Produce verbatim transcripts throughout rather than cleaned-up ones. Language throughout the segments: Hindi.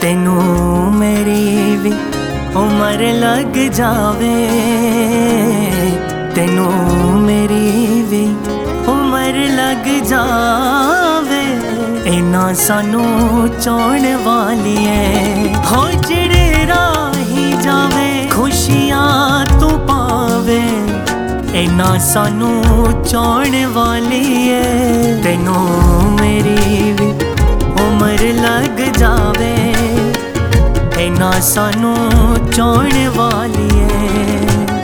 तेनू मेरी भी उम्र लग जावे, तेनू मेरी भी उम्र लग जावे। इना सानू चाहण वाली है हो जिहड़े राही जावे खुशियां तू पावे। इना सानू चाहण वाली है तेनू मेरी भी उम्र लग जावे। इना सानू चाहण वाली है।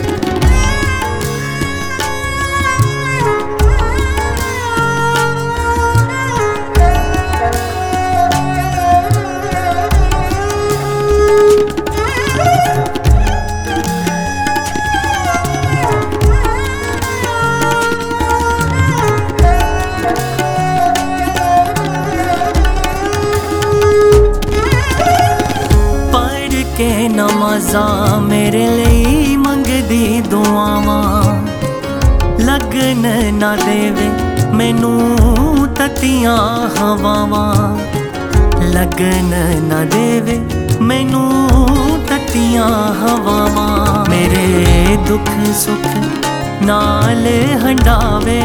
के नमाज़ा मेरे लिए मंगदी दुआवां, लगन ना देवे मैनू ततियां हवावां। लगन ना देवे मैनू ततियां हवावां। मेरे दुख सुख नाल हंडावे,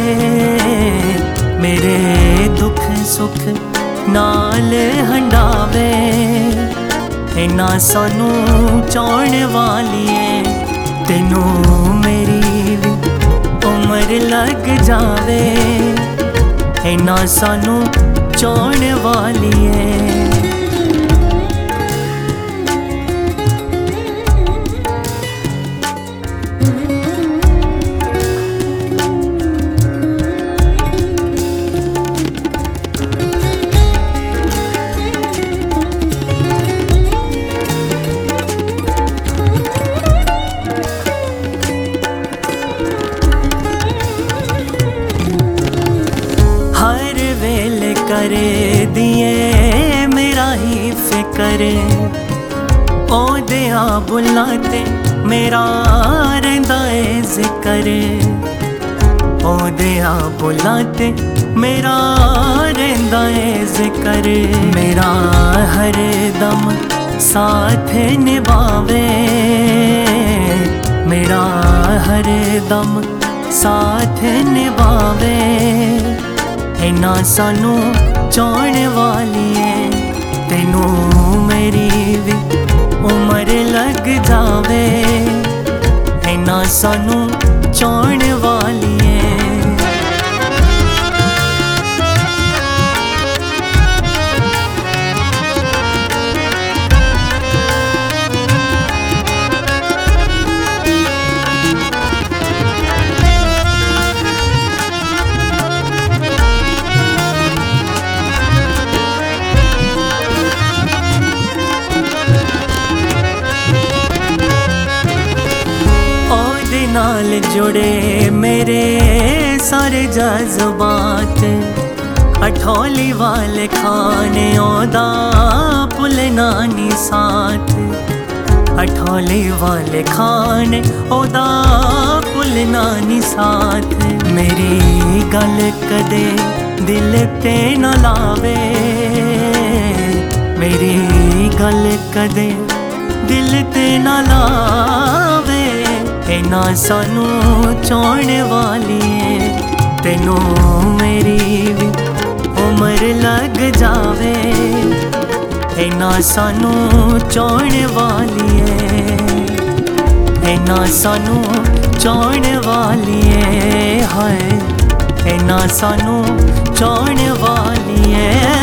मेरे दुख सुख नाल हंडावे। इना सानू चाहण वाली है तेनू मेरी भी उम्र लग जावे। इना सानू चाहण वाली है। करे दिए मेरा ही फिक्र, ओ दिया बुलाते मेरा रहिंदा है जिक्र। ओ दिया बुलाते मेरा रहिंदा है जिक्र। मेरा हर दम साथ निभावे, मेरा हर दम साथ निभावे। इना सानू चाहण वाली है तेनू मेरी भी उम्र लग जावे। इना सानू चाहण वाली है। नाल जुड़े मेरे सारे जज्बात, अठौली वाले खाने ओदा भुलना नी साथ। अठौली वाले खाने ओदा भुलना नी साथ। मेरी गल कदे दिल ते न लावे, मेरी गल कदे दिल ते न लावे। इना सानू चाहण वाली है तेनू मेरी भी उम्र लग जावे। इना सानू चाहण वाली है। इना सानू चाहण वाली है। हाय इना सानू चाहण वाली है।